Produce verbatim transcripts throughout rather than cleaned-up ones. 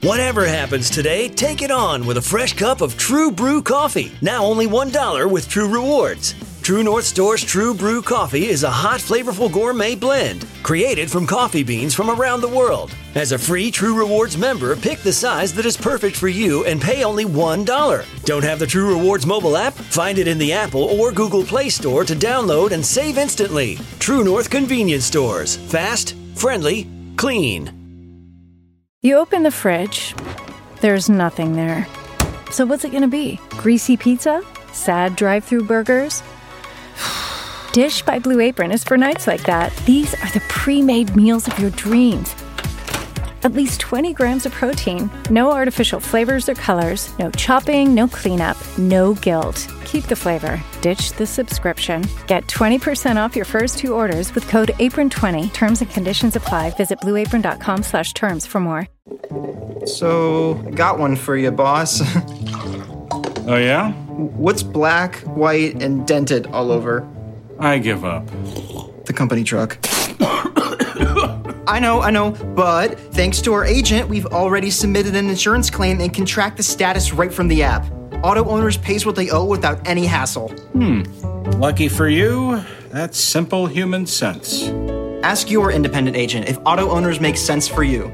Whatever happens today, take it on with a fresh cup of True Brew coffee. Now only one dollar with True Rewards. True North Store's True Brew coffee is a hot, flavorful gourmet blend created from coffee beans from around the world. As a free True Rewards member, pick the size that is perfect for you and pay only one dollar. Don't have the True Rewards mobile app? Find it in the Apple or Google Play Store to download and save instantly. True North Convenience Stores. Fast, friendly, clean. You open the fridge, there's nothing there. So what's it gonna be? Greasy pizza? Sad drive-thru burgers? Dish by Blue Apron is for nights like that. These are the pre-made meals of your dreams. At least twenty grams of protein, no artificial flavors or colors, no chopping, no cleanup, no guilt. Keep the flavor. Ditch the subscription. Get twenty percent off your first two orders with code apron twenty. Terms and conditions apply. Visit blueapron.com slash terms for more. So, got one for you, boss. Oh, yeah? What's black, white, and dented all over? I give up. The company truck. I know, I know, but thanks to our agent, we've already submitted an insurance claim and can track the status right from the app. Auto owners pays what they owe without any hassle. Hmm. Lucky for you, that's simple human sense. Ask your independent agent if auto owners make sense for you.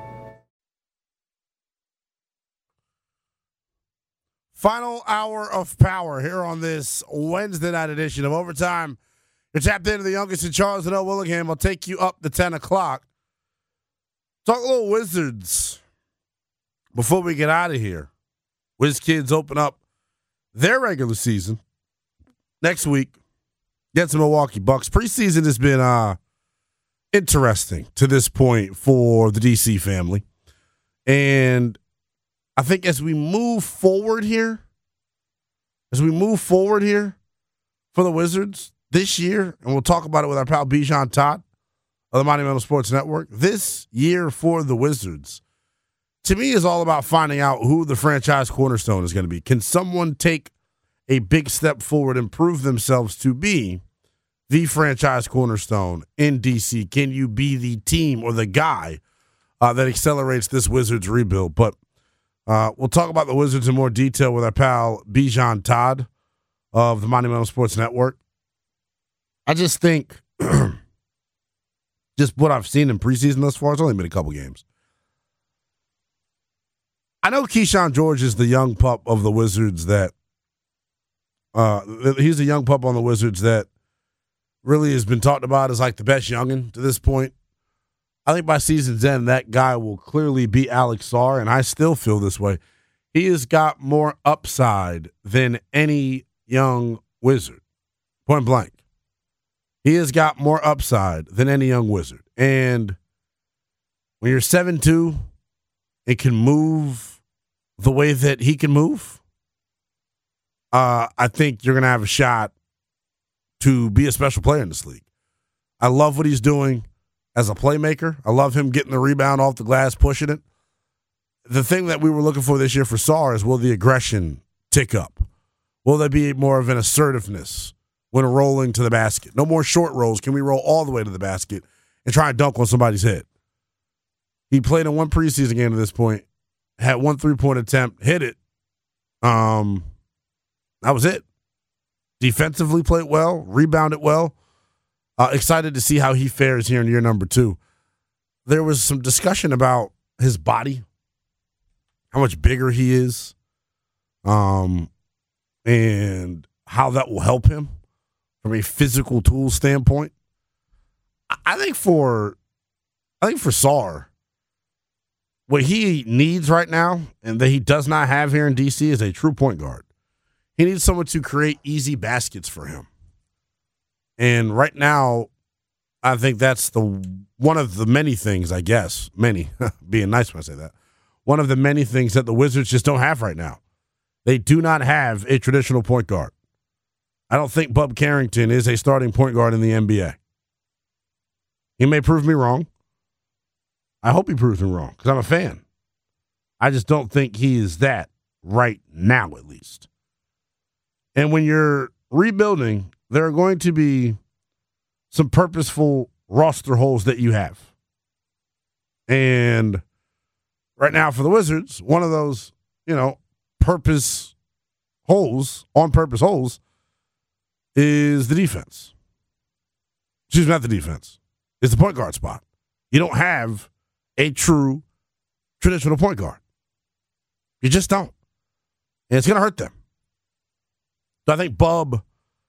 Final hour of power here on this Wednesday night edition of Overtime. You're tapped into the youngest in Charles and L. Willingham. I'll take you up to ten o'clock. Talk a little Wizards before we get out of here. Wiz Kids open up their regular season next week against the Milwaukee Bucks. Preseason has been uh, interesting to this point for the D C family. And I think as we move forward here, as we move forward here for the Wizards this year, and we'll talk about it with our pal Bijan Todd of the Monumental Sports Network, this year for the Wizards, to me, is all about finding out who the franchise cornerstone is going to be. Can someone take a big step forward and prove themselves to be the franchise cornerstone in D C? Can you be the team or the guy uh, that accelerates this Wizards rebuild? But uh, we'll talk about the Wizards in more detail with our pal Bijan Todd of the Monumental Sports Network. I just think just what I've seen in preseason thus far, it's only been a couple games. I know Keyshawn George is the young pup of the Wizards that uh, he's a young pup on the Wizards that really has been talked about as like the best youngin to this point. I think by season's end, that guy will clearly be Alex Sarr, and I still feel this way. He has got more upside than any young Wizard, point blank. He has got more upside than any young Wizard. And when you're seven two and can move the way that he can move, uh, I think you're going to have a shot to be a special player in this league. I love what he's doing as a playmaker. I love him getting the rebound off the glass, pushing it. The thing that we were looking for this year for Sarr is, will the aggression tick up? Will there be more of an assertiveness when rolling to the basket? No more short rolls. Can we roll all the way to the basket and try and dunk on somebody's head? He played in one preseason game to this point, had one three-point attempt, hit it. Um, that was it. Defensively played well, rebounded well. Uh, excited to see how he fares here in year number two. There was some discussion about his body, how much bigger he is, um, and how that will help him from a physical tool standpoint. I think for, I think for Sarr, what he needs right now and that he does not have here in D C is a true point guard. He needs someone to create easy baskets for him. And right now, I think that's the one of the many things, I guess, many, being nice when I say that, one of the many things that the Wizards just don't have right now. They do not have a traditional point guard. I don't think Bub Carrington is a starting point guard in the N B A. He may prove me wrong. I hope he proves me wrong because I'm a fan. I just don't think he is that right now, at least. And when you're rebuilding, there are going to be some purposeful roster holes that you have. And right now for the Wizards, one of those, you know, purpose holes, on purpose holes, is the defense. Excuse me, not the defense. It's the point guard spot. You don't have a true traditional point guard. You just don't. And it's going to hurt them. So I think Bub,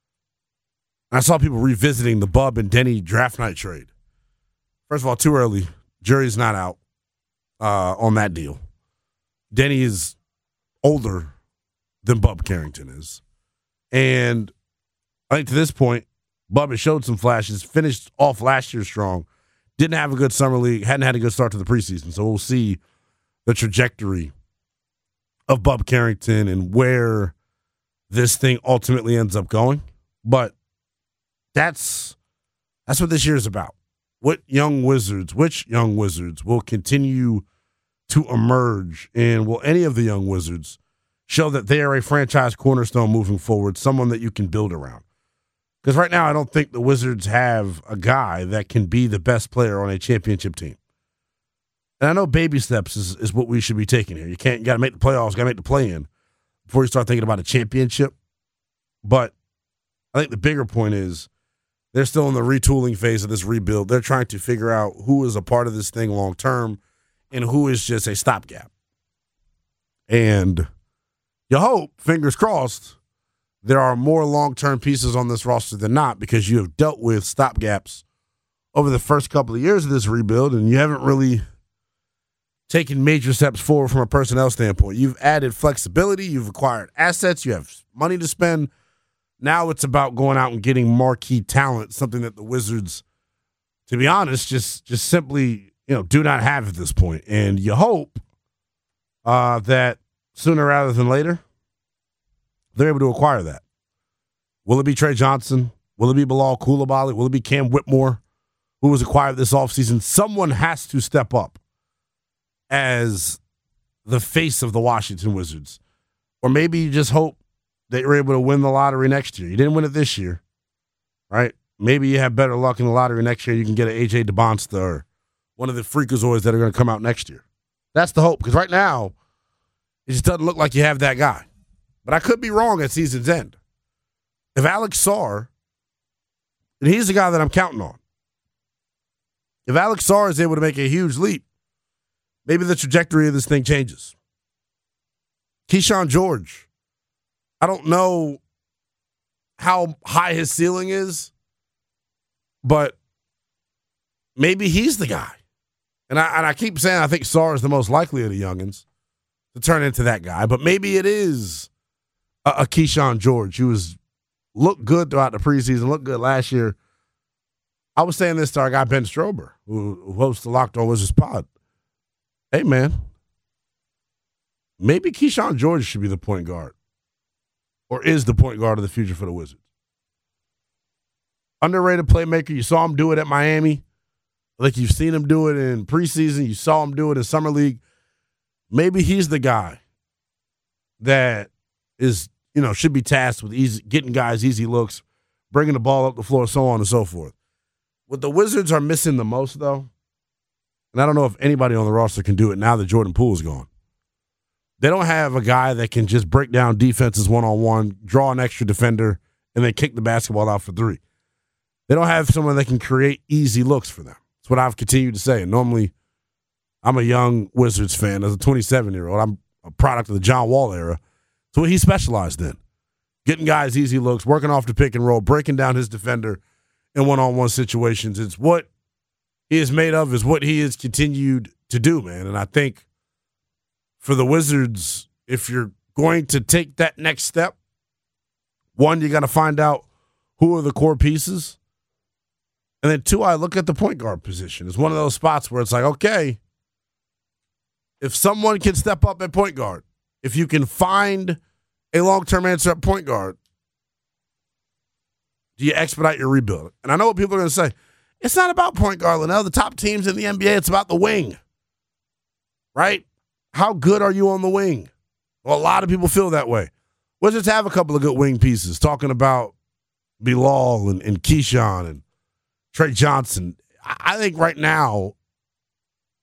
I saw people revisiting the Bub and Denny draft night trade. First of all, too early. Jury's not out uh, on that deal. Denny is older than Bub Carrington is. And I think to this point, Bub has showed some flashes, finished off last year strong, didn't have a good summer league, hadn't had a good start to the preseason. So we'll see the trajectory of Bub Carrington and where this thing ultimately ends up going. But that's that's what this year is about. What young Wizards, which young Wizards will continue to emerge, and will any of the young Wizards show that they are a franchise cornerstone moving forward, someone that you can build around? Because right now I don't think the Wizards have a guy that can be the best player on a championship team. And I know baby steps is, is what we should be taking here. You can't, you got to make the playoffs, got to make the play-in before you start thinking about a championship. But I think the bigger point is they're still in the retooling phase of this rebuild. They're trying to figure out who is a part of this thing long-term and who is just a stopgap. And you hope, fingers crossed, there are more long-term pieces on this roster than not, because you have dealt with stopgaps over the first couple of years of this rebuild, and you haven't really taken major steps forward from a personnel standpoint. You've added flexibility. You've acquired assets. You have money to spend. Now it's about going out and getting marquee talent, something that the Wizards, to be honest, just just simply, you know, do not have at this point. And you hope uh, that sooner rather than later, they're able to acquire that. Will it be Trey Johnson? Will it be Bilal Coulibaly? Will it be Cam Whitmore, who was acquired this offseason? Someone has to step up as the face of the Washington Wizards. Or maybe you just hope that you're able to win the lottery next year. You didn't win it this year, right? Maybe you have better luck in the lottery next year. You can get an A J DeBonsta or one of the freakazoids that are going to come out next year. That's the hope, because right now, it just doesn't look like you have that guy. But I could be wrong at season's end. If Alex Sarr, and he's the guy that I'm counting on, if Alex Sarr is able to make a huge leap, maybe the trajectory of this thing changes. Keyshawn George, I don't know how high his ceiling is, but maybe he's the guy. And I, and I keep saying I think Sarr is the most likely of the youngins to turn into that guy, but maybe it is a, a Keyshawn George who was looked good throughout the preseason, looked good last year. I was saying this to our guy Ben Strober, who, who hosts the Locked On Wizards pod. Hey, man, maybe Keyshawn George should be the point guard, or is the point guard of the future for the Wizards. Underrated playmaker. You saw him do it at Miami. Like, you've seen him do it in preseason. You saw him do it in summer league. Maybe he's the guy that is, you know, should be tasked with easy, getting guys easy looks, bringing the ball up the floor, so on and so forth. What the Wizards are missing the most, though, and I don't know if anybody on the roster can do it now that Jordan Poole is gone. They don't have a guy that can just break down defenses one-on-one, draw an extra defender, and then kick the basketball out for three. They don't have someone that can create easy looks for them. That's what I've continued to say. And normally, I'm a young Wizards fan. As a twenty-seven-year-old, I'm a product of the John Wall era. It's what he specialized in. Getting guys easy looks, working off the pick and roll, breaking down his defender in one-on-one situations. It's what he is made of, is what he has continued to do, man. And I think for the Wizards, if you're going to take that next step, one, you got to find out who are the core pieces. And then two, I look at the point guard position. It's one of those spots where it's like, okay, if someone can step up at point guard, if you can find a long-term answer at point guard, do you expedite your rebuild? And I know what people are going to say. It's not about point guard, Linnell. The top teams in the N B A, it's about the wing. Right? How good are you on the wing? Well, a lot of people feel that way. Wizards have a couple of good wing pieces, talking about Bilal and, and Keyshawn and Trey Johnson. I think right now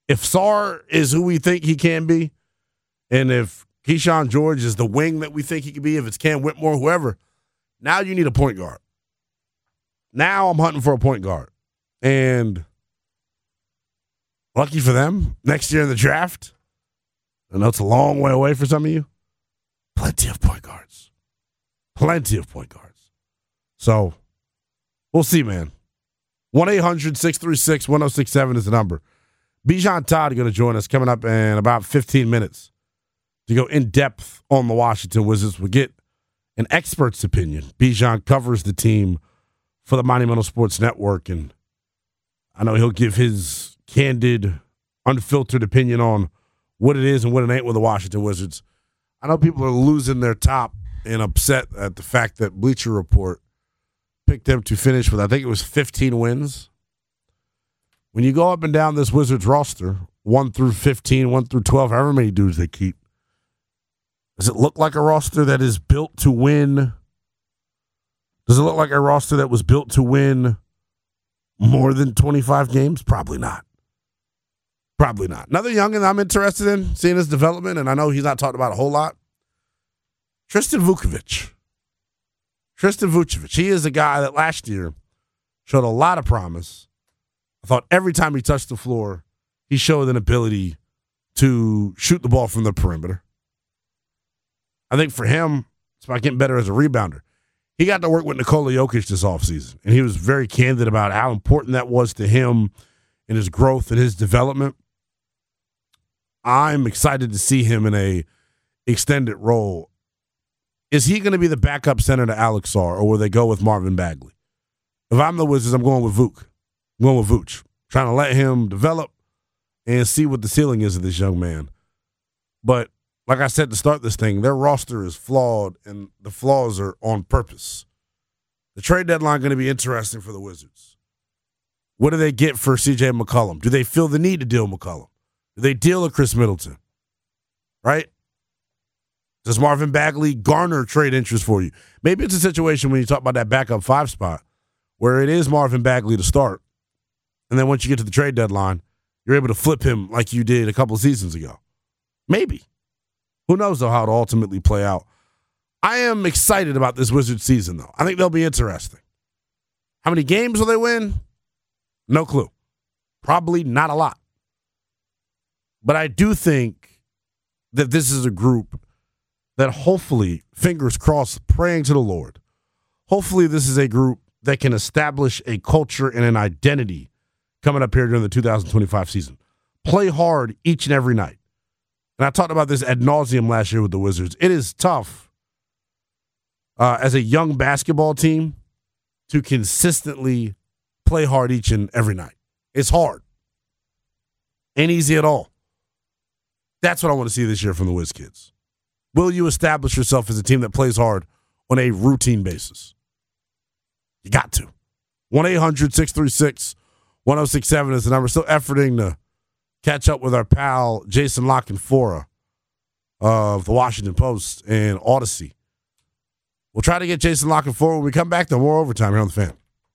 if Sarr is who we think he can be, and if Keyshawn George is the wing that we think he could be, if it's Cam Whitmore, whoever, now you need a point guard. Now I'm hunting for a point guard. And lucky for them, next year in the draft, I know it's a long way away for some of you, plenty of point guards. Plenty of point guards. So we'll see, man. one eight hundred six three six one oh six seven is the number. Bijan Todd going to join us coming up in about fifteen minutes to go in depth on the Washington Wizards. We'll get an expert's opinion. Bijan covers the team for the Monumental Sports Network, and I know he'll give his candid, unfiltered opinion on what it is and what it ain't with the Washington Wizards. I know people are losing their top and upset at the fact that Bleacher Report picked them to finish with, I think it was fifteen wins. When you go up and down this Wizards roster, one through fifteen, one through twelve, however many dudes they keep, does it look like a roster that is built to win? Does it look like a roster that was built to win more than twenty-five games? Probably not. Probably not. Another youngin' I'm interested in seeing his development, and I know he's not talked about a whole lot. Tristan Vucevic. Tristan Vucevic. He is a guy that last year showed a lot of promise. I thought every time he touched the floor, he showed an ability to shoot the ball from the perimeter. I think for him, it's about getting better as a rebounder. He got to work with Nikola Jokic this offseason, and he was very candid about how important that was to him in his growth and his development. I'm excited to see him in a extended role. Is he going to be the backup center to Alex Sarr, or will they go with Marvin Bagley? If I'm the Wizards, I'm going with Vuk. I'm going with Vooch. Trying to let him develop and see what the ceiling is of this young man. But like I said to start this thing, their roster is flawed, and the flaws are on purpose. The trade deadline going to be interesting for the Wizards. What do they get for C J McCollum? Do they feel the need to deal McCollum? Do they deal with Chris Middleton? Right? Does Marvin Bagley garner trade interest for you? Maybe it's a situation when you talk about that backup five spot where it is Marvin Bagley to start, and then once you get to the trade deadline, you're able to flip him like you did a couple of seasons ago. Maybe. Who knows, though, how it'll ultimately play out. I am excited about this Wizards season, though. I think they'll be interesting. How many games will they win? No clue. Probably not a lot. But I do think that this is a group that hopefully, fingers crossed, praying to the Lord, hopefully this is a group that can establish a culture and an identity coming up here during the two thousand twenty-five season. Play hard each and every night. And I talked about this ad nauseum last year with the Wizards. It is tough uh, as a young basketball team to consistently play hard each and every night. It's hard. Ain't easy at all. That's what I want to see this year from the Wiz Kids. Will you establish yourself as a team that plays hard on a routine basis? You got to. one eight hundred six three six one oh six seven is the number. Still efforting to catch up with our pal Jason La Canfora of the Washington Post and Odyssey. We'll try to get Jason La Canfora when we come back to more overtime here on The Fan.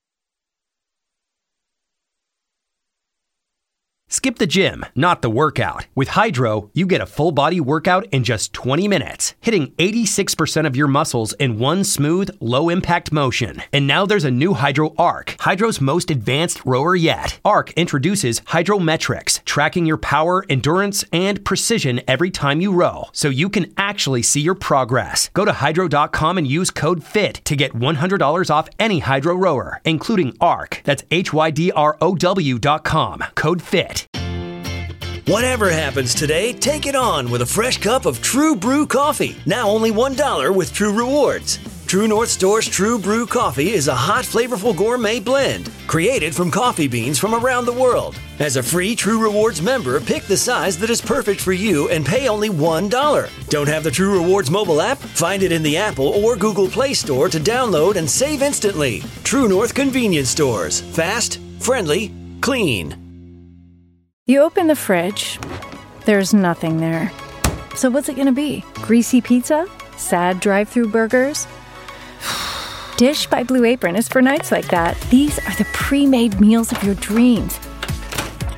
Skip the gym, not the workout. With Hydro, you get a full-body workout in just twenty minutes, hitting eighty-six percent of your muscles in one smooth, low-impact motion. And now there's a new Hydro Arc, Hydro's most advanced rower yet. Arc introduces Hydrometrics, tracking your power, endurance, and precision every time you row, so you can actually see your progress. Go to hydro dot com and use code FIT to get one hundred dollars off any Hydro rower, including Arc. That's H Y D R O W dot com. Code FIT. Whatever happens today, take it on with a fresh cup of True Brew coffee. Now only one dollar with True Rewards. True North Store's True Brew coffee is a hot, flavorful gourmet blend created from coffee beans from around the world. As a free True Rewards member, pick the size that is perfect for you and pay only one dollar. Don't have the True Rewards mobile app? Find it in the Apple or Google Play Store to download and save instantly. True North Convenience Stores. Fast, friendly, clean. You open the fridge, there's nothing there. So what's it going to be? Greasy pizza? Sad drive-thru burgers? Dish by Blue Apron is for nights like that. These are the pre-made meals of your dreams.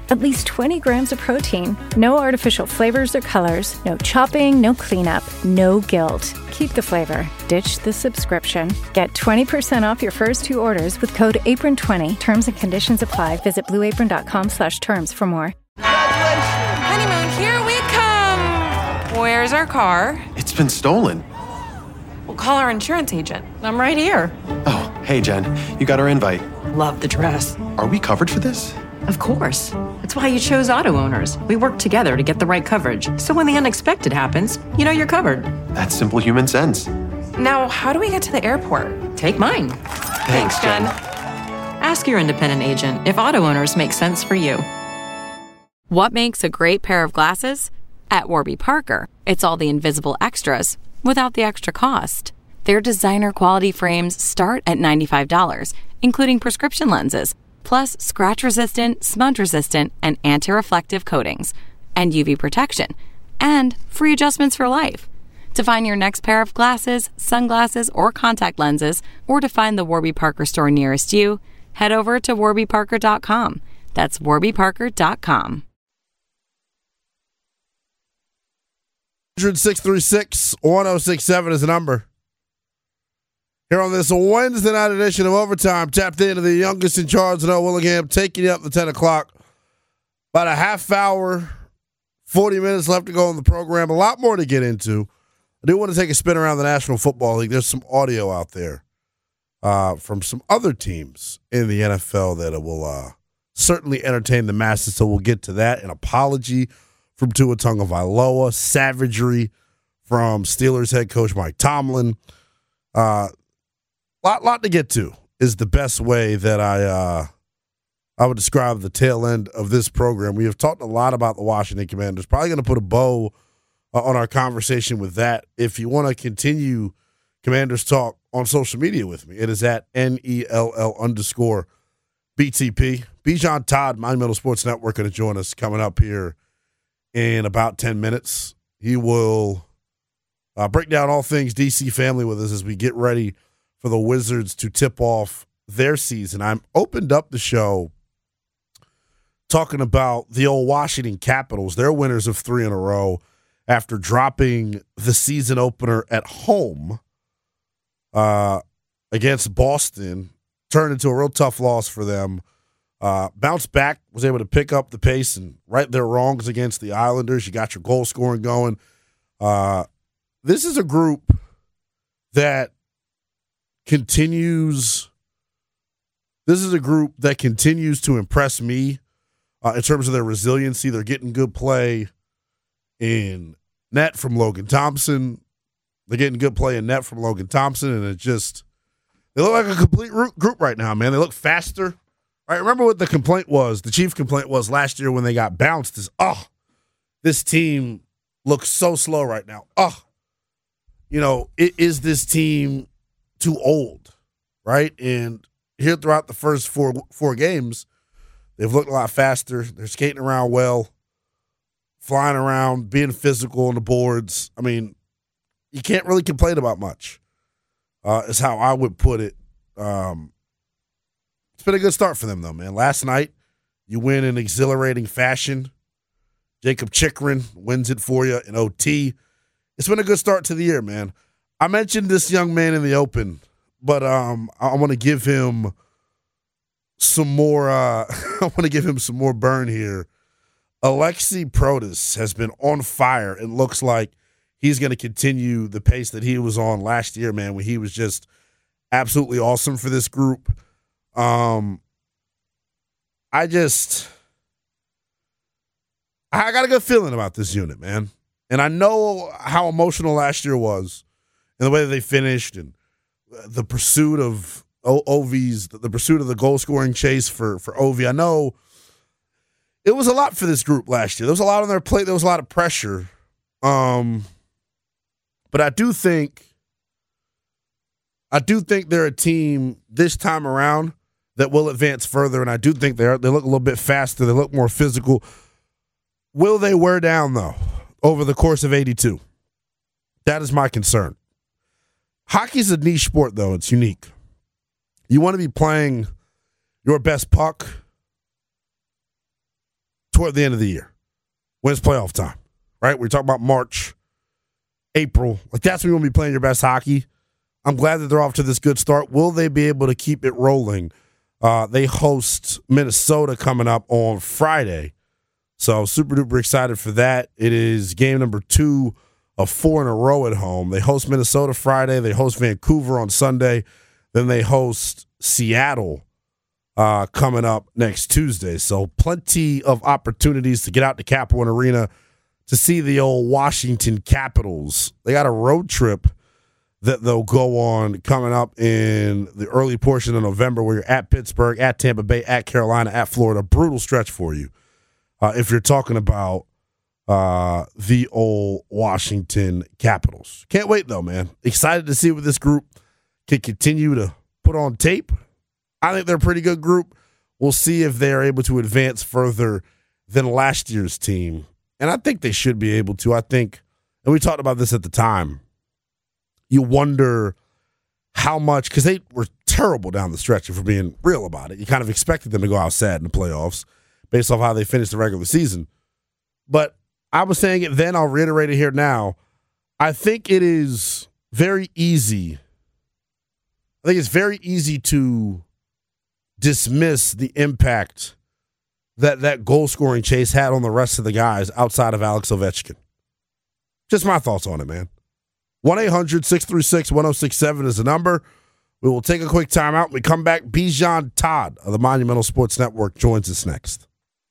At least twenty grams of protein. No artificial flavors or colors. No chopping, no cleanup, no guilt. Keep the flavor. Ditch the subscription. Get twenty percent off your first two orders with code apron twenty. Terms and conditions apply. Visit blue apron dot com slash terms for more. Honeymoon, here we come. Where's our car? It's been stolen. We'll call our insurance agent. I'm right here. Oh, hey, Jen. You got our invite. Love the dress. Are we covered for this? Of course. That's why you chose Auto Owners. We work together to get the right coverage. So when the unexpected happens, you know you're covered. That's simple human sense. Now, how do we get to the airport? Take mine. Thanks, Jen. Ask your independent agent if Auto Owners make sense for you. What makes a great pair of glasses? At Warby Parker, it's all the invisible extras without the extra cost. Their designer quality frames start at ninety-five dollars, including prescription lenses, plus scratch-resistant, smudge-resistant, and anti-reflective coatings, and U V protection, and free adjustments for life. To find your next pair of glasses, sunglasses, or contact lenses, or to find the Warby Parker store nearest you, head over to warby parker dot com. That's warby parker dot com. six three six, one oh six seven is the number. Here on this Wednesday night edition of Overtime, tapped into the youngest in charge of Noah Willingham, taking you up to ten o'clock. About a half hour, forty minutes left to go in the program. A lot more to get into. I do want to take a spin around the National Football League. There's some audio out there uh, from some other teams in the N F L that will uh, certainly entertain the masses, so we'll get to that. An apology from Tua Tagovailoa, savagery from Steelers head coach Mike Tomlin. Uh, lot, lot to get to is the best way that I uh, I would describe the tail end of this program. We have talked a lot about the Washington Commanders. Probably going to put a bow uh, on our conversation with that. If you want to continue Commanders talk on social media with me, it is at N E L L underscore B T P. Bijan Todd, Monumental Sports Network, going to join us coming up here in about ten minutes. He will uh, break down all things D C family with us as we get ready for the Wizards to tip off their season. I'm opened up the show talking about the old Washington Capitals. They're winners of three in a row after dropping the season opener at home uh, against Boston. Turned into a real tough loss for them. Uh, bounced back, was able to pick up the pace and right their wrongs against the Islanders. You got your goal scoring going. Uh, this is a group that continues. This is a group that continues to impress me uh, in terms of their resiliency. They're getting good play in net from Logan Thompson. They're getting good play in net from Logan Thompson, and it just they look like a complete group right now, man. They look faster. Right, remember what the complaint was? The chief complaint was last year when they got bounced is, oh, this team looks so slow right now. Oh, you know, it, is this team too old, right? And here throughout the first four four games, they've looked a lot faster. They're skating around well, flying around, being physical on the boards. I mean, you can't really complain about much, uh, is how I would put it. Um It's been a good start for them, though, man. Last night, you win in exhilarating fashion. Jacob Chikrin wins it for you in O T. It's been a good start to the year, man. I mentioned this young man in the open, but um, I want to give him some more. Uh, I want to give him some more burn here. Alexi Protas has been on fire. It looks like he's going to continue the pace that he was on last year, man, when he was just absolutely awesome for this group. Um, I just, I got a good feeling about this unit, man. And I know how emotional last year was and the way that they finished and the pursuit of o- Ovi's, the pursuit of the goal scoring chase for, for Ovi. I know it was a lot for this group last year. There was a lot on their plate. There was a lot of pressure. Um, but I do think, I do think they're a team this time around that will advance further, and I do think they are. They look a little bit faster. They look more physical. Will they wear down, though, over the course of eighty-two? That is my concern. Hockey's a niche sport, though. It's unique. You want to be playing your best puck toward the end of the year, when it's playoff time, right? We're talking about March, April. Like, that's when you're going to be playing your best hockey. I'm glad that they're off to this good start. Will they be able to keep it rolling? Uh, they host Minnesota coming up on Friday. So super duper excited for that. It is game number two of four in a row at home. They host Minnesota Friday. They host Vancouver on Sunday. Then they host Seattle uh, coming up next Tuesday. So plenty of opportunities to get out to Capital One Arena to see the old Washington Capitals. They got a road trip that they'll go on coming up in the early portion of November, where you're at Pittsburgh, at Tampa Bay, at Carolina, at Florida. Brutal stretch for you uh, if you're talking about uh, the old Washington Capitals. Can't wait, though, man. Excited to see what this group can continue to put on tape. I think they're a pretty good group. We'll see if they're able to advance further than last year's team. And I think they should be able to. I think, and we talked about this at the time, you wonder how much, because they were terrible down the stretch, if we're being real about it. You kind of expected them to go out sad in the playoffs based off how they finished the regular season. But I was saying it then, I'll reiterate it here now. I think it is very easy. I think it's very easy to dismiss the impact that that goal-scoring chase had on the rest of the guys outside of Alex Ovechkin. Just my thoughts on it, man. one eight hundred six three six one oh six seven is the number. We will take a quick timeout. When we come back, Bijan Todd of the Monumental Sports Network joins us next.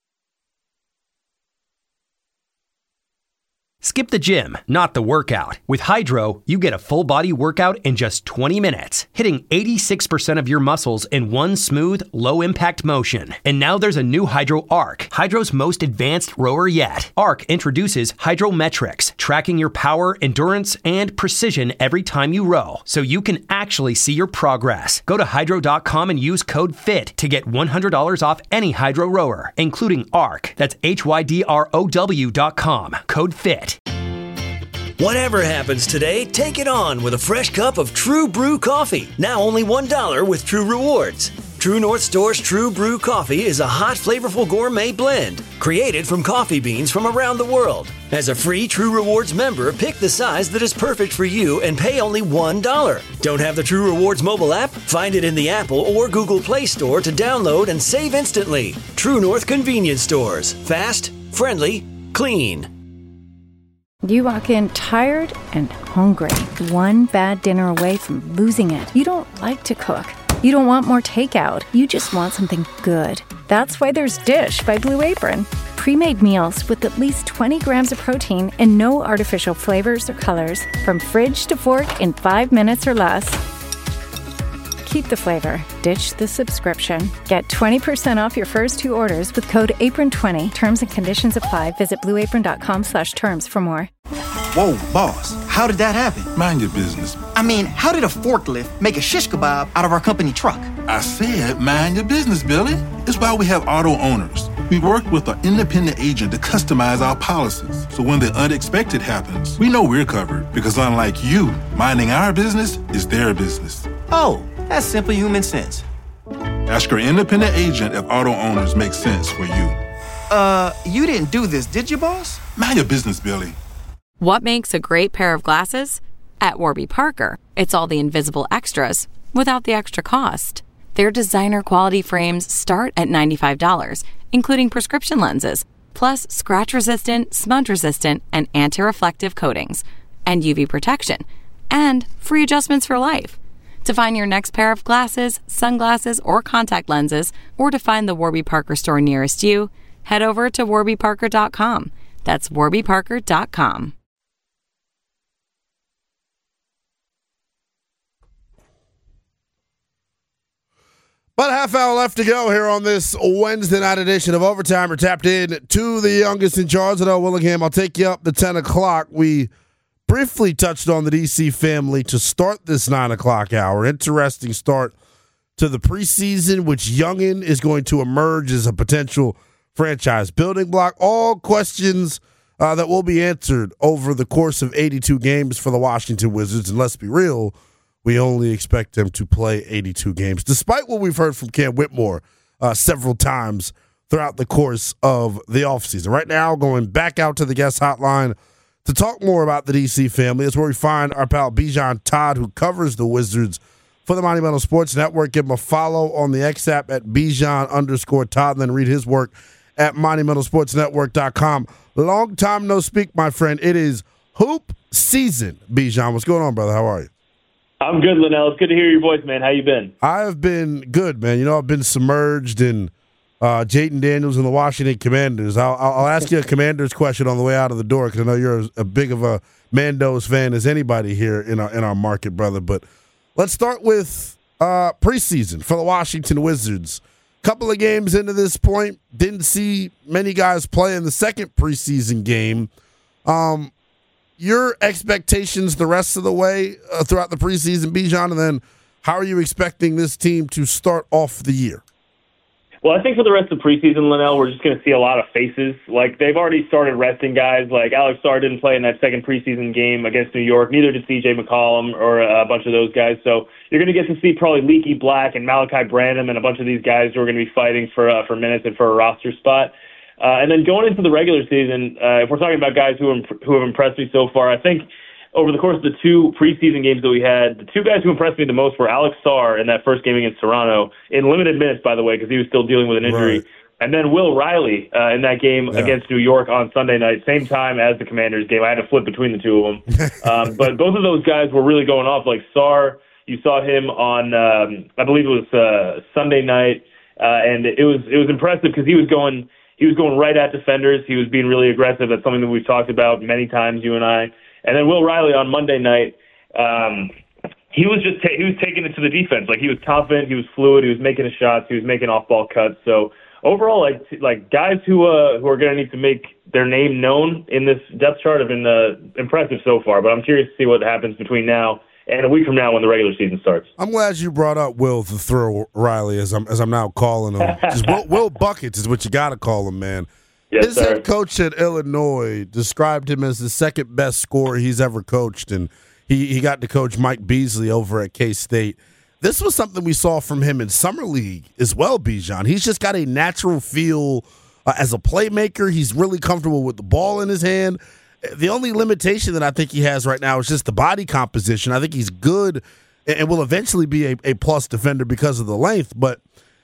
Skip the gym, not the workout. With Hydro, you get a full-body workout in just twenty minutes, hitting eighty-six percent of your muscles in one smooth, low-impact motion. And now there's a new Hydro Arc, Hydro's most advanced rower yet. Arc introduces Hydrometrics, tracking your power, endurance, and precision every time you row, so you can actually see your progress. Go to hydro dot com and use code FIT to get one hundred dollars off any Hydro rower, including Arc. That's H Y D R O W dot com. Code FIT. Whatever happens today, take it on with a fresh cup of True Brew coffee. Now only one dollar with True Rewards. True North Store's True Brew coffee is a hot, flavorful gourmet blend created from coffee beans from around the world. As a free True Rewards member, pick the size that is perfect for you and pay only one dollar. Don't have the True Rewards mobile app? Find it in the Apple or Google Play Store to download and save instantly. True North Convenience Stores. Fast, friendly, clean. You walk in tired and hungry, one bad dinner away from losing it. You don't like to cook. You don't want more takeout. You just want something good. That's why there's Dish by Blue Apron. Pre-made meals with at least twenty grams of protein and no artificial flavors or colors. From fridge to fork in five minutes or less. Keep the flavor. Ditch the subscription. Get twenty percent off your first two orders with code apron twenty. Terms and conditions apply. Visit blue apron dot com slash terms for more. Whoa, boss. How did that happen? Mind your business. I mean, how did a forklift make a shish kebab out of our company truck? I said mind your business, Billy. It's why we have auto owners. We work with an independent agent to customize our policies. So when the unexpected happens, we know we're covered. Because unlike you, minding our business is their business. Oh, that's simple human sense. Ask your independent agent if auto owners make sense for you. Uh, you didn't do this, did you, boss? Mind your business, Billy. What makes a great pair of glasses? At Warby Parker, it's all the invisible extras without the extra cost. Their designer quality frames start at ninety-five dollars, including prescription lenses, plus scratch-resistant, smudge-resistant, and anti-reflective coatings, and U V protection, and free adjustments for life. To find your next pair of glasses, sunglasses, or contact lenses, or to find the Warby Parker store nearest you, head over to warby parker dot com. That's warby parker dot com. About a half hour left to go here on this Wednesday night edition of Overtime. We're tapped in to the youngest in charge at Willingham. I'll take you up to ten o'clock. We briefly touched on the D C family to start this nine o'clock hour. Interesting start to the preseason, which Youngin is going to emerge as a potential franchise building block. All questions uh, that will be answered over the course of eighty-two games for the Washington Wizards. And let's be real, we only expect them to play eighty-two games, despite what we've heard from Cam Whitmore uh, several times throughout the course of the offseason. Right now, going back out to the guest hotline to talk more about the D C family is where we find our pal Bijan Todd, who covers the Wizards for the Monumental Sports Network. Give him a follow on the X app at Bijan underscore Todd, and then read his work at monumental sports network dot com. Long time no speak, my friend. It is hoop season. Bijan, what's going on, brother? How are you? I'm good, Linnell. It's good to hear your voice, man. How you been? I have been good, man. You know, I've been submerged in uh, Jaden Daniels and the Washington Commanders. I'll, I'll ask you a Commanders question on the way out of the door because I know you're as a big of a Mandos fan as anybody here in our in our market, brother. But let's start with uh, preseason for the Washington Wizards. Couple of games into this point, didn't see many guys play in the second preseason game. Um, your expectations the rest of the way uh, throughout the preseason, Bijan, and then how are you expecting this team to start off the year? Well, I think for the rest of the preseason, Linnell, we're just going to see a lot of faces. Like, they've already started resting guys. Like, Alex Sarr didn't play in that second preseason game against New York. Neither did C J McCollum or a bunch of those guys. So you're going to get to see probably Leaky Black and Malachi Branham and a bunch of these guys who are going to be fighting for uh, for minutes and for a roster spot. Uh, and then going into the regular season, uh, if we're talking about guys who imp- who have impressed me so far, I think over the course of the two preseason games that we had, the two guys who impressed me the most were Alex Sarr in that first game against Toronto, in limited minutes, by the way, because he was still dealing with an injury. Right. And then Will Riley uh, in that game yeah. against New York on Sunday night, same time as the Commanders game. I had to flip between the two of them. um, but both of those guys were really going off. Like Sarr, you saw him on, um, I believe it was uh, Sunday night, uh, and it was it was impressive because he was going he was going right at defenders. He was being really aggressive. That's something that we've talked about many times, you and I. And then Will Riley on Monday night, um, he was just ta- he was taking it to the defense. Like, he was confident, he was fluid, he was making his shots, he was making off-ball cuts. So overall, like like guys who uh, who are going to need to make their name known in this depth chart have been uh, impressive so far. But I'm curious to see what happens between now and a week from now when the regular season starts. I'm glad you brought up Will the Thrill Riley, as I'm as I'm now calling him. Just Will, Will Buckets is what you got to call him, man. Yes, His sir. head coach at Illinois described him as the second best scorer he's ever coached, and he, he got to coach Mike Beasley over at K-State. This was something we saw from him in Summer League as well, Bijan. He's just got a natural feel uh, as a playmaker. He's really comfortable with the ball in his hand. The only limitation that I think he has right now is just the body composition. I think he's good and will eventually be a, a plus defender because of the length, but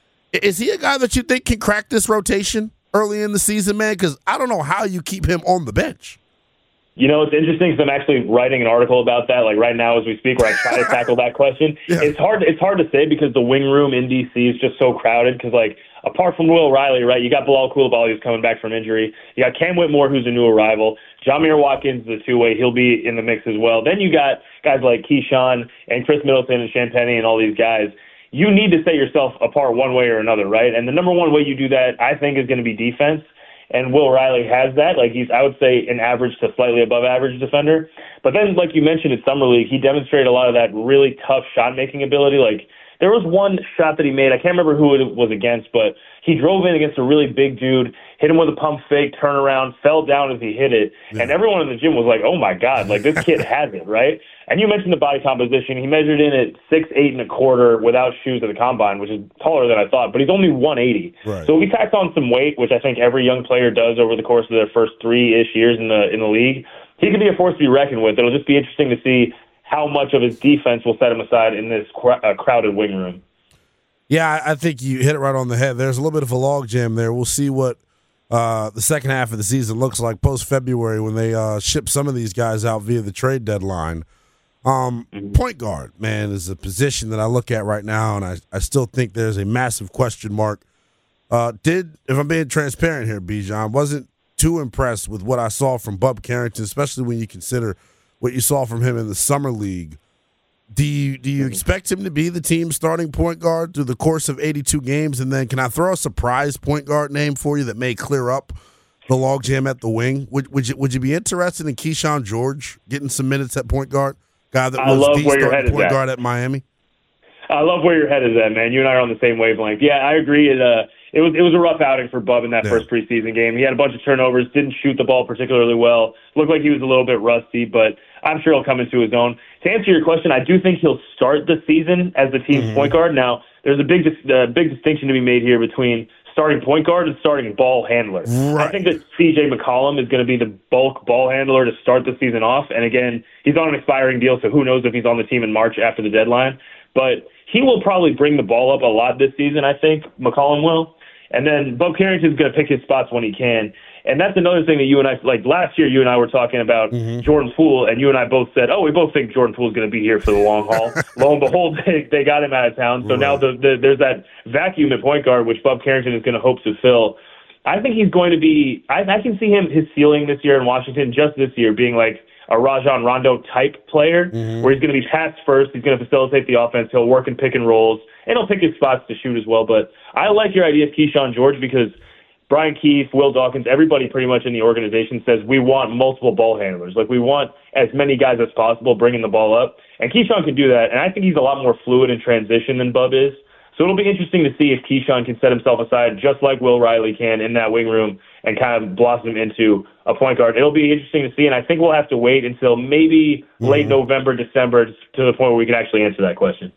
is he a guy that you think can crack this rotation early in the season, man? Because I don't know how you keep him on the bench. You know, it's interesting because I'm actually writing an article about that, like right now as we speak, where I try to tackle that question. Yeah. It's hard. It's hard to say because the wing room in D C is just so crowded. Because, like, apart from Will Riley, right, you got Bilal Coulibaly, who's coming back from injury. You got Cam Whitmore, who's a new arrival. Jameer Watkins, the two-way, he'll be in the mix as well. Then you got guys like Keyshawn and Chris Middleton and Champagnie and all these guys. You need to set yourself apart one way or another, right? And the number one way you do that, I think, is going to be defense. And Will Riley has that. Like, he's, I would say, an average to slightly above average defender. But then, like you mentioned in Summer League, he demonstrated a lot of that really tough shot-making ability. Like, there was one shot that he made. I can't remember who it was against, but he drove in against a really big dude, hit him with a pump fake, turnaround, fell down as he hit it. Yeah. And everyone in the gym was like, oh, my God, like, this kid has it, right? And you mentioned the body composition. He measured in at six eight and a quarter without shoes at the combine, which is taller than I thought, but he's only one eighty. Right. So if he packs on some weight, which I think every young player does over the course of their first three-ish years in the in the league, he can be a force to be reckoned with. It'll just be interesting to see how much of his defense will set him aside in this cr- uh, crowded wing room. Yeah, I think you hit it right on the head. There's a little bit of a logjam there. We'll see what uh, the second half of the season looks like post-February when they uh, ship some of these guys out via the trade deadline. Um, mm-hmm. Point guard, man, is a position that I look at right now, and I, I still think there's a massive question mark. Uh, did, if I'm being transparent here, Bijan, wasn't too impressed with what I saw from Bub Carrington, especially when you consider what you saw from him in the Summer League. Do you do you expect him to be the team's starting point guard through the course of eighty-two games? And then can I throw a surprise point guard name for you that may clear up the logjam at the wing? Would would you would you be interested in Keyshawn George getting some minutes at point guard? Guy that I was love the where your starting head is point at. guard at Miami. I love where your head is at, man. You and I are on the same wavelength. Yeah, I agree. It uh, it was it was a rough outing for Bub in that Yeah. first preseason game. He had a bunch of turnovers, didn't shoot the ball particularly well. Looked like he was a little bit rusty, but I'm sure he'll come into his own. To answer your question, I do think he'll start the season as the team's Mm-hmm. point guard. Now, there's a big dis- uh, big distinction to be made here between starting point guard and starting ball handler. Right. I think that C J McCollum is going to be the bulk ball handler to start the season off. And again, he's on an expiring deal, so who knows if he's on the team in March after the deadline. But he will probably bring the ball up a lot this season, I think. McCollum will. And then Bub Carrington's going to pick his spots when he can. And that's another thing that you and I, like last year, you and I were talking about mm-hmm. Jordan Poole, and you and I both said, oh, we both think Jordan Poole is going to be here for the long haul. Lo and behold, they, they got him out of town. So right. now the, the, there's that vacuum at point guard, which Bub Carrington is going to hope to fill. I think he's going to be, I, I can see him, his ceiling this year in Washington, just this year, being like a Rajon Rondo type player, mm-hmm. where he's going to be pass first, he's going to facilitate the offense, he'll work in pick and rolls, and he'll pick his spots to shoot as well. But I like your idea of Keyshawn George because Brian Keefe, Will Dawkins, everybody pretty much in the organization says we want multiple ball handlers. Like we want as many guys as possible bringing the ball up. And Keyshawn can do that. And I think he's a lot more fluid in transition than Bub is. So it'll be interesting to see if Keyshawn can set himself aside just like Will Riley can in that wing room and kind of blossom into a point guard. It'll be interesting to see. And I think we'll have to wait until maybe mm-hmm. late November, December to the point where we can actually answer that question.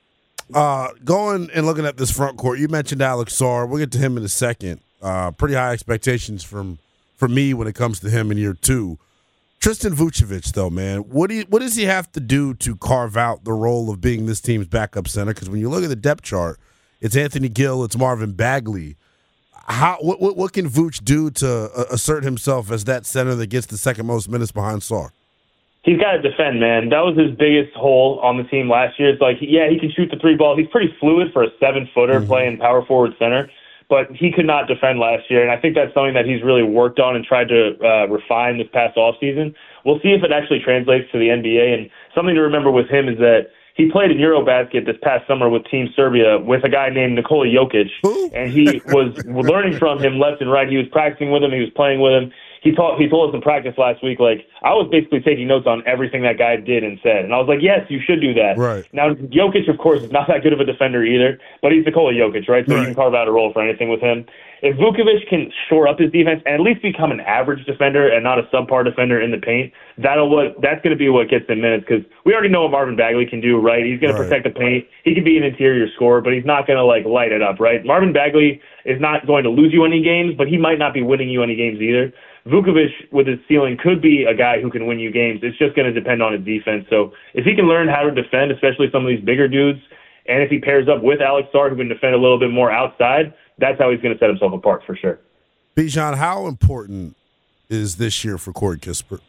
Uh, going and looking at this front court, you mentioned Alex Sarr. We'll get to him in a second. Uh, pretty high expectations from from me when it comes to him in year two. Tristan Vucevic, though, man, what do you, what does he have to do to carve out the role of being this team's backup center? Because when you look at the depth chart, it's Anthony Gill, it's Marvin Bagley. How what what, what can Vooch do to uh, assert himself as that center that gets the second most minutes behind Sarr? He's got to defend, man. That was his biggest hole on the team last year. It's like, yeah, he can shoot the three ball. He's pretty fluid for a seven-footer mm-hmm. playing power forward center. But he could not defend last year, and I think that's something that he's really worked on and tried to uh, refine this past offseason. We'll see if it actually translates to the N B A, and something to remember with him is that he played in Eurobasket this past summer with Team Serbia with a guy named Nikola Jokic, and he was learning from him left and right. He was practicing with him. He was playing with him. He told, he told us in practice last week, like, I was basically taking notes on everything that guy did and said. And I was like, yes, you should do that. Right. Now, Jokic, of course, is not that good of a defender either, but he's Nikola Jokic, right? So right. you can carve out a role for anything with him. If Vucevic can shore up his defense and at least become an average defender and not a subpar defender in the paint, that'll what that's going to be what gets him minutes because we already know what Marvin Bagley can do, right? He's going right. to protect the paint. He can be an interior scorer, but he's not going to, like, light it up, right? Marvin Bagley is not going to lose you any games, but he might not be winning you any games either. Vucevic, with his ceiling, could be a guy who can win you games. It's just going to depend on his defense. So if he can learn how to defend, especially some of these bigger dudes, and if he pairs up with Alex Sarr, who can defend a little bit more outside, that's how he's going to set himself apart for sure. Bijan, how important is this year for Corey Kispert?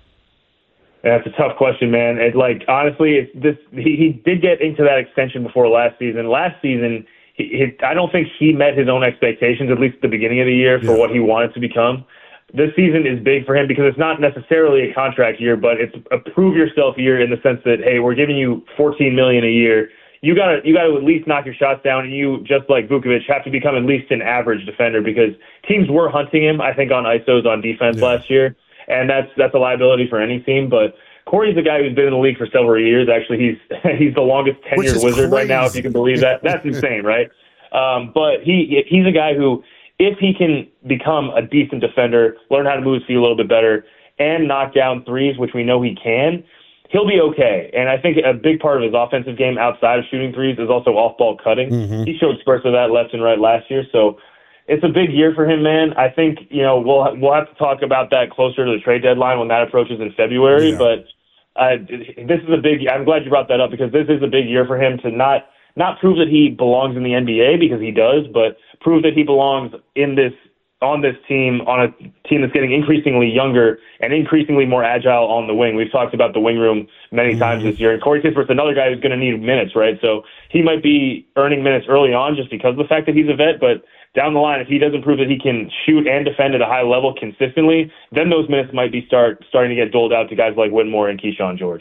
That's a tough question, man. It, like, honestly, it's this he, he did get into that extension before last season. Last season, he, he, I don't think he met his own expectations, at least at the beginning of the year, for yeah. what he wanted to become. This season is big for him because it's not necessarily a contract year, but it's a prove yourself year in the sense that, hey, we're giving you fourteen million dollars a year. You gotta you gotta at least knock your shots down, and you, just like Vucevic, have to become at least an average defender because teams were hunting him, I think, on I S Os on defense yeah. last year, and that's that's a liability for any team. But Corey's a guy who's been in the league for several years. Actually, he's he's the longest tenured Wizard crazy. right now, if you can believe that. That's insane, right? Um, but he he's a guy who, if he can become a decent defender, learn how to move his feet a little bit better, and knock down threes, which we know he can, he'll be okay. And I think a big part of his offensive game outside of shooting threes is also off-ball cutting. Mm-hmm. He showed spurts of that left and right last year. So it's a big year for him, man. I think, you know, we'll we'll have to talk about that closer to the trade deadline when that approaches in February. Yeah. But uh, this is a big – I'm glad you brought that up because this is a big year for him to not – not prove that he belongs in the N B A because he does, but prove that he belongs in this on this team, on a team that's getting increasingly younger and increasingly more agile on the wing. We've talked about the wing room many mm-hmm. times this year, and Corey Kispert's another guy who's going to need minutes, right? So he might be earning minutes early on just because of the fact that he's a vet, but down the line, if he doesn't prove that he can shoot and defend at a high level consistently, then those minutes might be start starting to get doled out to guys like Whitmore and Keyshawn George.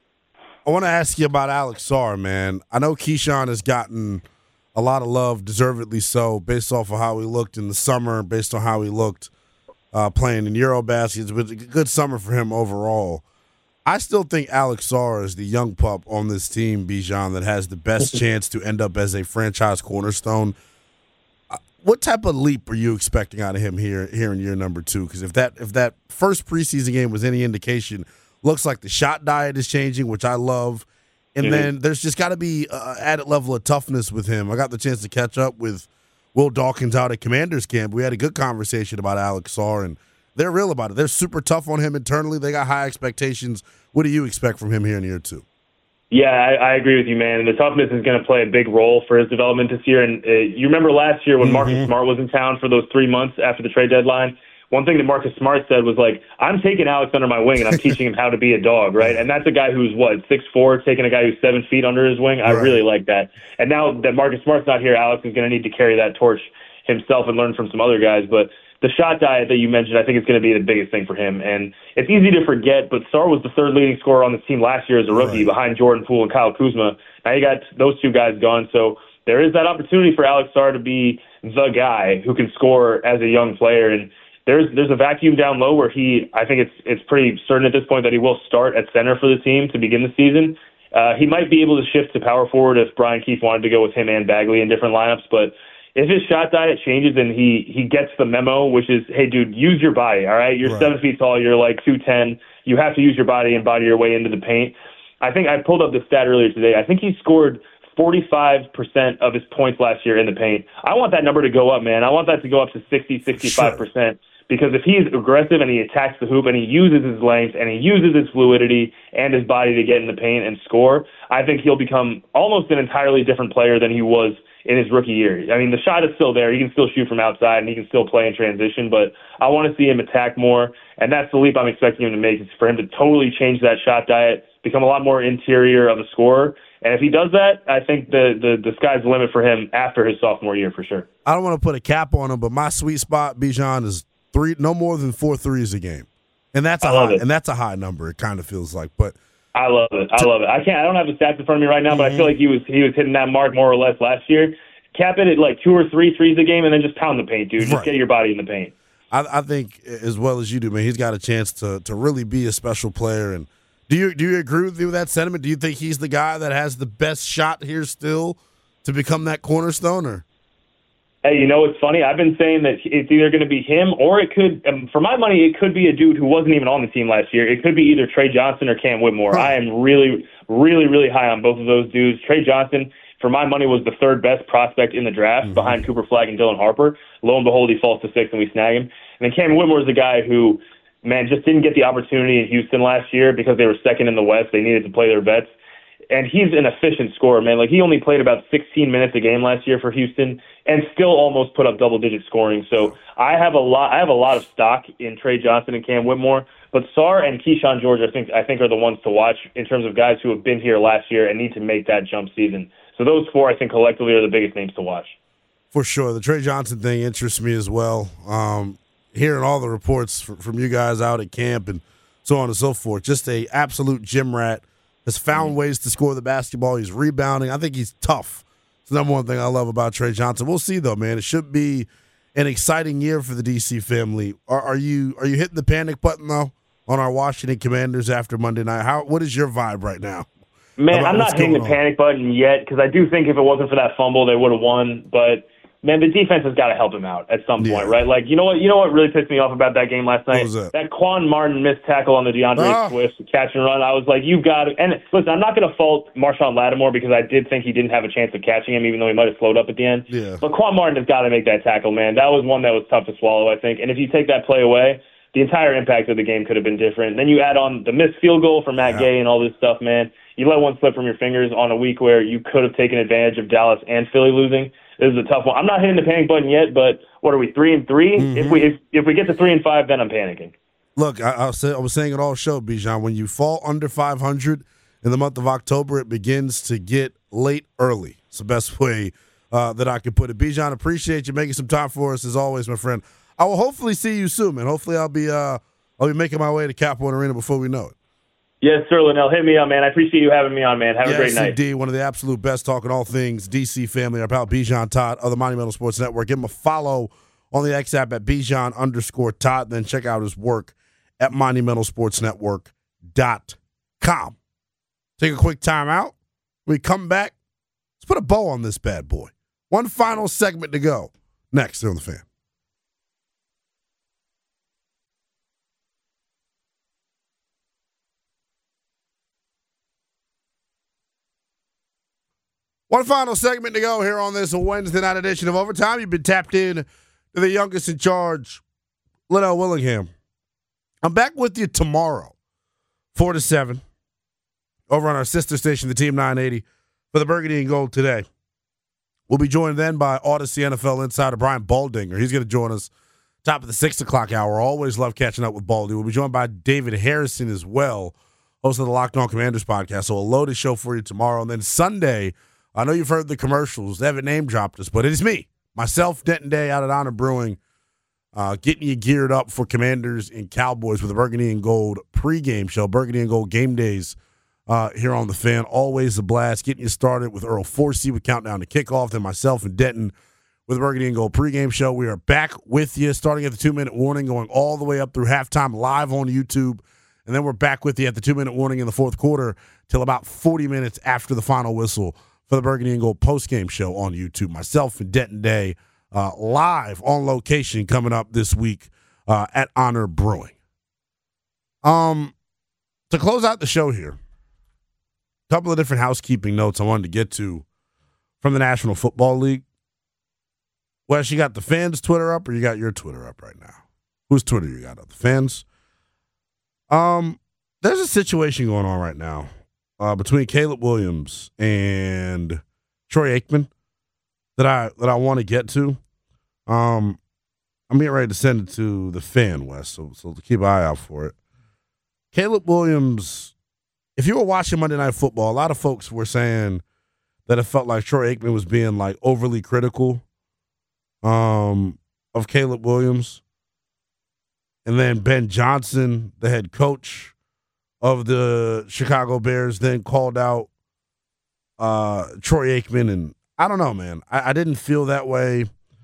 I want to ask you about Alex Sarr, man. I know Keyshawn has gotten a lot of love, deservedly so, based off of how he looked in the summer, based on how he looked uh, playing in Eurobasket. It was a good summer for him overall. I still think Alex Sarr is the young pup on this team, Bijan, that has the best chance to end up as a franchise cornerstone. What type of leap are you expecting out of him here here in year number two? Because if that if that first preseason game was any indication, looks like the shot diet is changing, which I love. And mm-hmm. then there's just got to be an added level of toughness with him. I got the chance to catch up with Will Dawkins out at Commanders camp. We had a good conversation about Alex Sarr, and they're real about it. They're super tough on him internally. They got high expectations. What do you expect from him here in year two? Yeah, I, I agree with you, man. And the toughness is going to play a big role for his development this year. And uh, you remember last year when mm-hmm. Marcus Smart was in town for those three months after the trade deadline? One thing that Marcus Smart said was like, I'm taking Alex under my wing and I'm teaching him how to be a dog, right? And that's a guy who's, what, six foot four, taking a guy who's seven feet under his wing? I right. really like that. And now that Marcus Smart's not here, Alex is going to need to carry that torch himself and learn from some other guys. But the shot diet that you mentioned, I think is going to be the biggest thing for him. And it's easy to forget, but Sarr was the third leading scorer on this team last year as a rookie, right. behind Jordan Poole and Kyle Kuzma. Now you got those two guys gone. So there is that opportunity for Alex Sarr to be the guy who can score as a young player. And there's there's a vacuum down low where he, I think it's it's pretty certain at this point that he will start at center for the team to begin the season. Uh, he might be able to shift to power forward if Brian Keefe wanted to go with him and Bagley in different lineups, but if his shot diet changes and he, he gets the memo, which is, hey, dude, use your body, all right? You're right. seven feet tall. You're like two ten. You have to use your body and body your way into the paint. I think I pulled up the stat earlier today. I think he scored forty-five percent of his points last year in the paint. I want that number to go up, man. I want that to go up to sixty, sixty-five percent. Sure. Because if he's aggressive and he attacks the hoop and he uses his length and he uses his fluidity and his body to get in the paint and score, I think he'll become almost an entirely different player than he was in his rookie year. I mean, the shot is still there. He can still shoot from outside and he can still play in transition, but I want to see him attack more, and that's the leap I'm expecting him to make, is for him to totally change that shot diet, become a lot more interior of a scorer. And if he does that, I think the, the, the sky's the limit for him after his sophomore year for sure. I don't want to put a cap on him, but my sweet spot, Bijan, is three, no more than four threes a game. And that's a high, and that's a high number, it kind of feels like. But I love it. I love it. I can't I don't have the stats in front of me right now, but mm-hmm. I feel like he was he was hitting that mark more or less last year. Cap it at like two or three threes a game, and then just pound the paint, dude. Just right. get your body in the paint. I, I think as well as you do, man, he's got a chance to to really be a special player. And do you do you agree with, you with that sentiment? Do you think he's the guy that has the best shot here still to become that cornerstone? Or hey, you know what's funny? I've been saying that it's either going to be him or it could, um, for my money, it could be a dude who wasn't even on the team last year. It could be either Trey Johnson or Cam Whitmore. Huh. I am really, really, really high on both of those dudes. Trey Johnson, for my money, was the third best prospect in the draft mm-hmm. behind Cooper Flagg and Dylan Harper. Lo and behold, he falls to sixth and we snag him. And then Cam Whitmore is the guy who, man, just didn't get the opportunity in Houston last year because they were second in the West. They needed to play their vets. And he's an efficient scorer, man. Like, he only played about sixteen minutes a game last year for Houston and still almost put up double-digit scoring. So I have a lot I have a lot of stock in Trey Johnson and Cam Whitmore. But Sarr and Keyshawn George, I think, I think are the ones to watch in terms of guys who have been here last year and need to make that jump season. So those four, I think, collectively are the biggest names to watch. For sure. The Trey Johnson thing interests me as well. Um, hearing all the reports from, from you guys out at camp and so on and so forth, just a absolute gym rat. Has found ways to score the basketball. He's rebounding. I think he's tough. It's the number one thing I love about Trey Johnson. We'll see, though, man. It should be an exciting year for the D C family. Are, are you are you hitting the panic button, though, on our Washington Commanders after Monday night? How What is your vibe right now? Man, I'm not hitting the on? panic button yet because I do think if it wasn't for that fumble, they would have won. But man, the defense has got to help him out at some point, yeah. right? Like, you know what? You know what really pissed me off about that game last night? That? that Quan Martin missed tackle on the DeAndre ah. Swift catch and run. I was like, you've got to. And listen, I'm not going to fault Marshawn Lattimore because I did think he didn't have a chance of catching him, even though he might have slowed up at the end. Yeah. But Quan Martin has got to make that tackle, man. That was one that was tough to swallow, I think. And if you take that play away, the entire impact of the game could have been different. Then you add on the missed field goal from Matt yeah. Gay and all this stuff, man. You let one slip from your fingers on a week where you could have taken advantage of Dallas and Philly losing. This is a tough one. I'm not hitting the panic button yet, but what are we, three and three? Mm-hmm. If we if, if we get to three and five, then I'm panicking. Look, I, I, was, say, I was saying it all show, Bijan. When you fall under five hundred in the month of October, it begins to get late early. It's the best way uh, that I can put it. Bijan, appreciate you making some time for us as always, my friend. I will hopefully see you soon, man. Hopefully, I'll be uh, I'll be making my way to Cap One Arena before we know it. Yes, sir, Linnell. Hit me up, man. I appreciate you having me on, man. Have yes, a great night. Indeed. One of the absolute best talking all things D C family. Our pal Bijan Todd of the Monumental Sports Network. Give him a follow on the X app at Bijan underscore Todd. Then check out his work at monumental sports network dot com. Take a quick time out. We come back. Let's put a bow on this bad boy. One final segment to go. Next here on The Fan. One final segment to go here on this Wednesday night edition of Overtime. You've been tapped in to the youngest in charge, Linnell Willingham. I'm back with you tomorrow, four to seven, over on our sister station, the Team nine eighty, for the Burgundy and Gold today. We'll be joined then by Odyssey N F L insider Brian Baldinger. He's going to join us top of the six o'clock hour. Always love catching up with Baldy. We'll be joined by David Harrison as well, host of the Locked On Commanders podcast. So a loaded show for you tomorrow. And then Sunday, I know you've heard the commercials. They haven't name dropped us, but it is me, myself, Denton Day, out at Honor Brewing, uh, getting you geared up for Commanders and Cowboys with the Burgundy and Gold pregame show, Burgundy and Gold game days uh, here on the Fan. Always a blast, getting you started with Earl Forsey with Countdown to Kickoff, then myself and Denton with the Burgundy and Gold pregame show. We are back with you, starting at the two-minute warning, going all the way up through halftime live on YouTube, and then we're back with you at the two-minute warning in the fourth quarter till about forty minutes after the final whistle for the Burgundy and Gold postgame show on YouTube. Myself and Denton Day uh, live on location coming up this week uh, at Honor Brewing. Um, to close out the show here, a couple of different housekeeping notes I wanted to get to from the National Football League. Wes, you got the Fans' Twitter up or you got your Twitter up right now? Whose Twitter you got up? The Fans? Um, there's a situation going on right now Uh, between Caleb Williams and Troy Aikman that I that I want to get to. Um, I'm getting ready to send it to the Fan, West, so, so keep an eye out for it. Caleb Williams, if you were watching Monday Night Football, a lot of folks were saying that it felt like Troy Aikman was being like overly critical um, of Caleb Williams. And then Ben Johnson, the head coach of the Chicago Bears, then called out uh, Troy Aikman. And I don't know, man. I, I didn't feel that way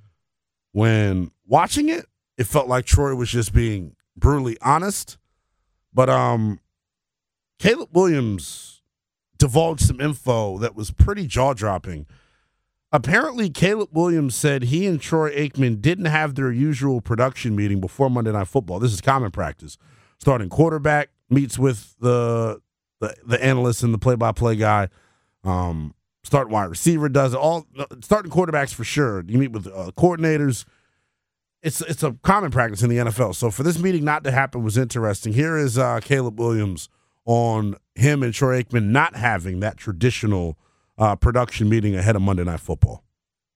when watching it. It felt like Troy was just being brutally honest. But um, Caleb Williams divulged some info that was pretty jaw-dropping. Apparently, Caleb Williams said he and Troy Aikman didn't have their usual production meeting before Monday Night Football. This is common practice. Starting quarterback meets with the the, the analyst and the play-by-play guy. Um, starting wide receiver does it. All starting quarterbacks for sure. You meet with uh, coordinators. It's it's a common practice in the N F L. So for this meeting not to happen was interesting. Here is uh, Caleb Williams on him and Troy Aikman not having that traditional uh, production meeting ahead of Monday Night Football.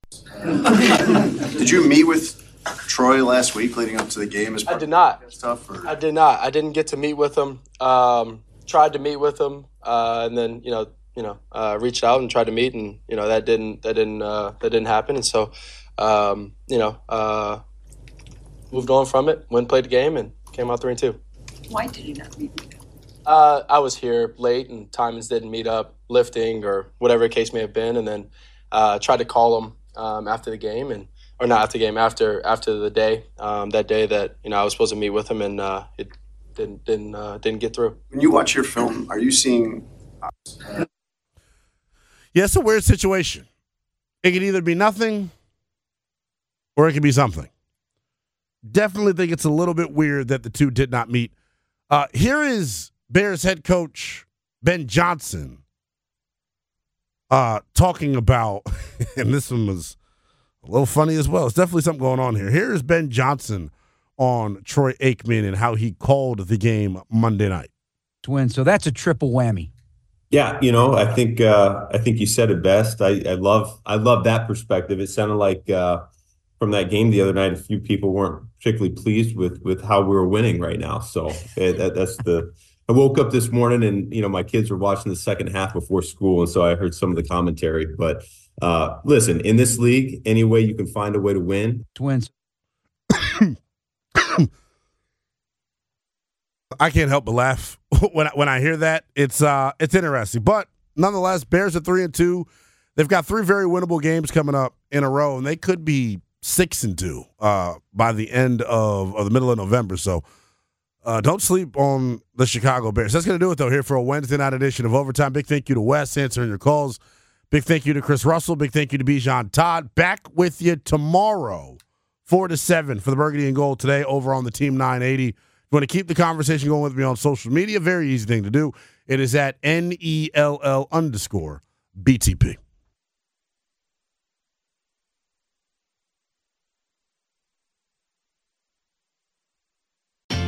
Did you meet with Troy last week leading up to the game? As I did not. Stuff, or? I did not. I didn't get to meet with him. Um, tried to meet with him, uh, and then you know, you know, uh, reached out and tried to meet, and you know that didn't that didn't uh, that didn't happen. And so, um, you know, uh, moved on from it. Went and played the game and came out three and two. Why did you not meet with him? Uh, I was here late and timings didn't meet up, lifting or whatever the case may have been, and then uh, tried to call him um, after the game and. Or not after the game, after after the day, um, that day that you know I was supposed to meet with him, and uh, it didn't didn't uh, didn't get through. When you watch your film, are you seeing? Yeah, it's a weird situation. It could either be nothing, or it could be something. Definitely think it's a little bit weird that the two did not meet. Uh, here is Bears head coach Ben Johnson uh, talking about, and this one was a little funny as well. It's definitely something going on here. Here is Ben Johnson on Troy Aikman and how he called the game Monday night. Twin, so that's a triple whammy. Yeah, you know, I think uh, I think you said it best. I, I love I love that perspective. It sounded like uh, from that game the other night, a few people weren't particularly pleased with with how we were winning right now. So it, that, that's the. I woke up this morning and you know my kids were watching the second half before school, and so I heard some of the commentary, but. Uh, listen, in this league, any way you can find a way to win. Twins. I can't help but laugh when I, when I hear that. It's uh, it's interesting, but nonetheless, Bears are three and two. They've got three very winnable games coming up in a row, and they could be six and two uh, by the end of or the middle of November. So uh, don't sleep on the Chicago Bears. That's going to do it though here for a Wednesday night edition of Overtime. Big thank you to Wes answering your calls. Big thank you to Chris Russell. Big thank you to Bijan Todd. Back with you tomorrow, four to seven for the Burgundy and Gold today over on the Team nine eighty. If you want to keep the conversation going with me on social media, very easy thing to do. It is at N E L L underscore B T P.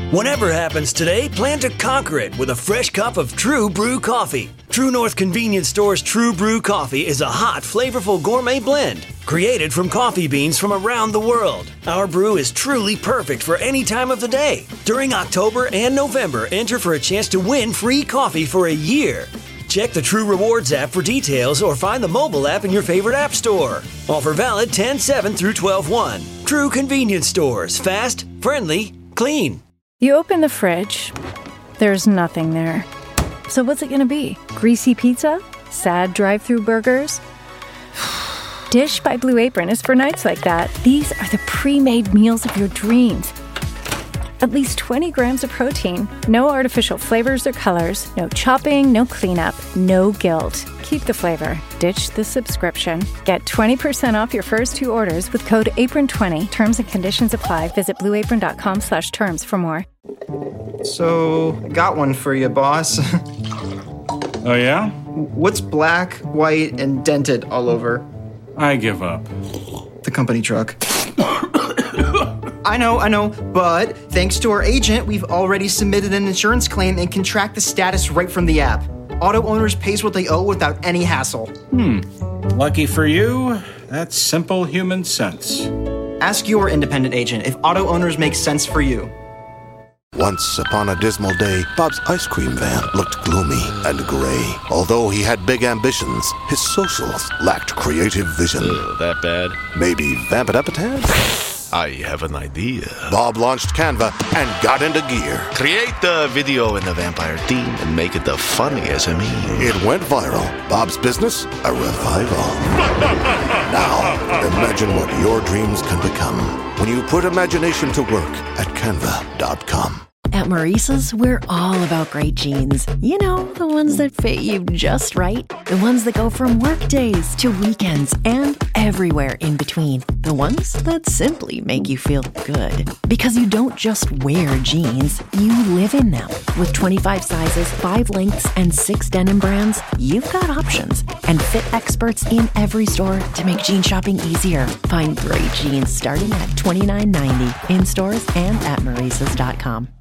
Whatever happens today, plan to conquer it with a fresh cup of True Brew coffee. True North Convenience Store's True Brew coffee is a hot, flavorful gourmet blend created from coffee beans from around the world. Our brew is truly perfect for any time of the day. During October and November, enter for a chance to win free coffee for a year. Check the True Rewards app for details or find the mobile app in your favorite app store. Offer valid ten seven through twelve one. True Convenience Stores. Fast, friendly, clean. You open the fridge, there's nothing there. So what's it gonna be? Greasy pizza? Sad drive-through burgers? Dish by Blue Apron is for nights like that. These are the pre-made meals of your dreams. At least twenty grams of protein, no artificial flavors or colors, no chopping, no cleanup, no guilt. Keep the flavor. Ditch the subscription. Get twenty percent off your first two orders with code apron twenty. Terms and conditions apply. Visit blueapron.com slash terms for more. So, got one for you, boss. Oh, yeah? What's black, white, and dented all over? I give up. The company truck. I know, I know, but thanks to our agent, we've already submitted an insurance claim and can track the status right from the app. Auto Owners pays what they owe without any hassle. Hmm. Lucky for you, that's simple human sense. Ask your independent agent if Auto Owners makes sense for you. Once upon a dismal day, Bob's ice cream van looked gloomy and gray. Although he had big ambitions, his socials lacked creative vision. Uh, that bad? Maybe vamp it up a tad? I have an idea. Bob launched Canva and got into gear. Create the video in the vampire theme and make it the funniest of me. It went viral. Bob's business, a revival. Now, imagine what your dreams can become when you put imagination to work at canva dot com. At Maurice's, we're all about great jeans. You know, the ones that fit you just right. The ones that go from work days to weekends and everywhere in between. The ones that simply make you feel good. Because you don't just wear jeans, you live in them. With twenty-five sizes, five lengths, and six denim brands, you've got options. And fit experts in every store to make jean shopping easier. Find great jeans starting at twenty-nine ninety in stores and at maurices dot com.